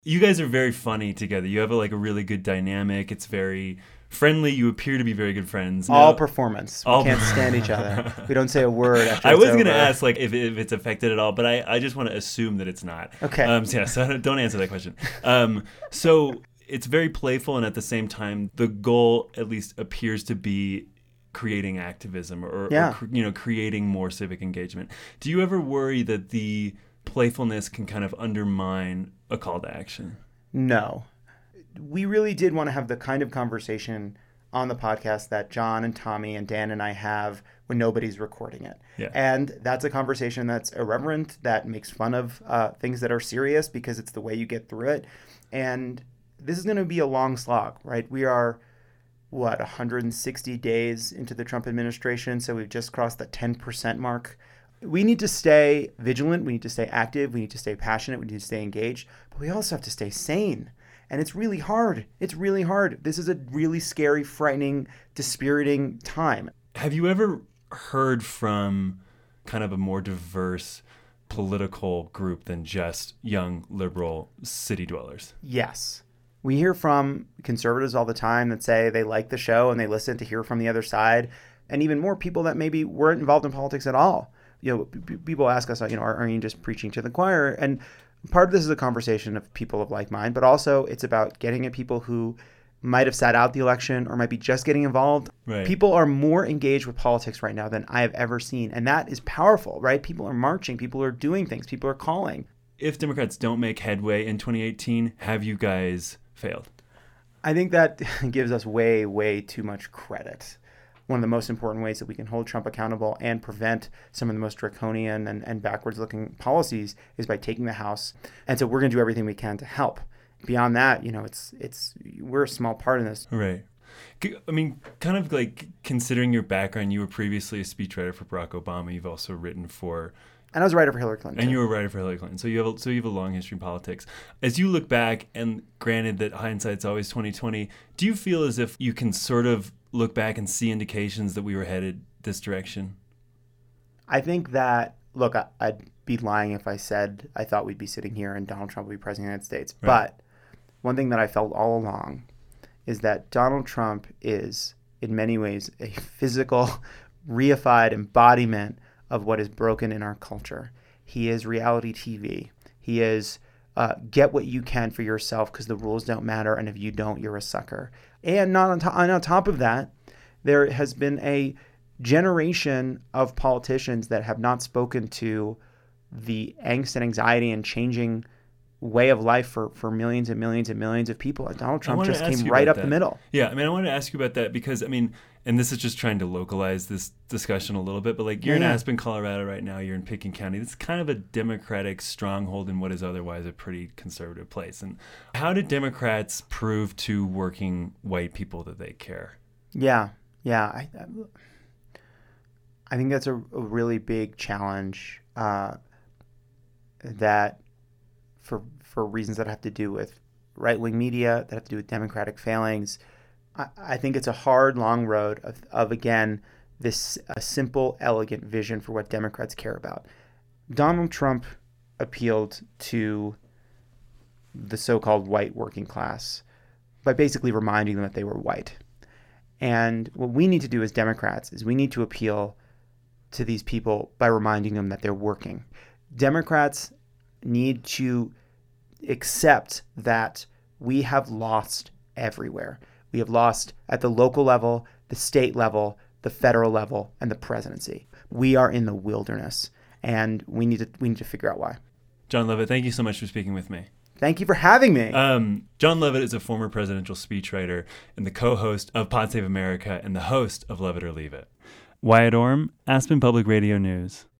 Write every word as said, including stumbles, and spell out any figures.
You guys are very funny together. You have a, like a really good dynamic. It's very friendly. You appear to be very good friends. All no, performance. We all can't stand each other. We don't say a word after I it's was going to over. ask like if, if it's affected at all, but I, I just want to assume that it's not. Okay. Um, so yeah, so don't answer that question. Um, so it's very playful, and at the same time, the goal at least appears to be creating activism or, Yeah. or you know, creating more civic engagement. Do you ever worry that the playfulness can kind of undermine a call to action? No. We really did want to have the kind of conversation on the podcast that John and Tommy and Dan and I have when nobody's recording it. Yeah. And that's a conversation that's irreverent, that makes fun of uh, things that are serious because it's the way you get through it. And this is going to be a long slog, right? We are, what, one hundred sixty days into the Trump administration, so we've just crossed the ten percent mark. We need to stay vigilant. We need to stay active. We need to stay passionate. We need to stay engaged. But we also have to stay sane. And it's really hard. It's really hard. This is a really scary, frightening, dispiriting time. Have you ever heard from kind of a more diverse political group than just young liberal city dwellers? Yes. We hear from conservatives all the time that say they like the show and they listen to hear from the other side. And even more people that maybe weren't involved in politics at all. You know, p- people ask us, you know, are, are you just preaching to the choir? And part of this is a conversation of people of like mind, but also it's about getting at people who might have sat out the election or might be just getting involved. Right. People are more engaged with politics right now than I have ever seen. And that is powerful, right? People are marching. People are doing things. People are calling. If Democrats don't make headway in twenty eighteen, have you guys failed? I think that gives us way, way too much credit. One of the most important ways that we can hold Trump accountable and prevent some of the most draconian and, and backwards-looking policies is by taking the House. And so we're going to do everything we can to help. Beyond that, you know, it's it's we're a small part in this. Right. I mean, kind of like considering your background, you were previously a speechwriter for Barack Obama. You've also written for... And I was a writer for Hillary Clinton. And too. you were a writer for Hillary Clinton. So you have a, so you have a long history in politics. As you look back, and granted that hindsight's always twenty twenty, do you feel as if you can sort of look back and see indications that we were headed this direction? I think that, look, I, I'd be lying if I said I thought we'd be sitting here and Donald Trump would be president of the United States. Right. But one thing that I felt all along is that Donald Trump is, in many ways, a physical, reified embodiment of what is broken in our culture. He is reality T V. He is uh, get what you can for yourself because the rules don't matter, and if you don't, you're a sucker. And not on, to- and on top of that, there has been a generation of politicians that have not spoken to the angst and anxiety and changing way of life for, for millions and millions and millions of people. And Donald Trump wanted just to ask came you right about up that. the middle. Yeah, I mean, I wanted to ask you about that because, I mean, and this is just trying to localize this discussion a little bit, but like you're in Yeah. Aspen, Colorado right now, you're in Pickens County. It's kind of a Democratic stronghold in what is otherwise a pretty conservative place. And how did Democrats prove to working white people that they care? Yeah, yeah. I, I, I think that's a, a really big challenge uh, that for for reasons that have to do with right-wing media, that have to do with Democratic failings. I, I think it's a hard, long road of, of again, this a simple, elegant vision for what Democrats care about. Donald Trump appealed to the so-called white working class by basically reminding them that they were white. And what we need to do as Democrats is we need to appeal to these people by reminding them that they're working. Democrats need to accept that we have lost everywhere. We have lost at the local level, the state level, the federal level, and the presidency. We are in the wilderness, and we need to we need to figure out why. John Levitt, thank you so much for speaking with me. Thank you for having me. Um, John Levitt is a former presidential speechwriter and the co-host of Pod Save America and the host of Levitt or Leave It. Wyatt Orm, Aspen Public Radio News.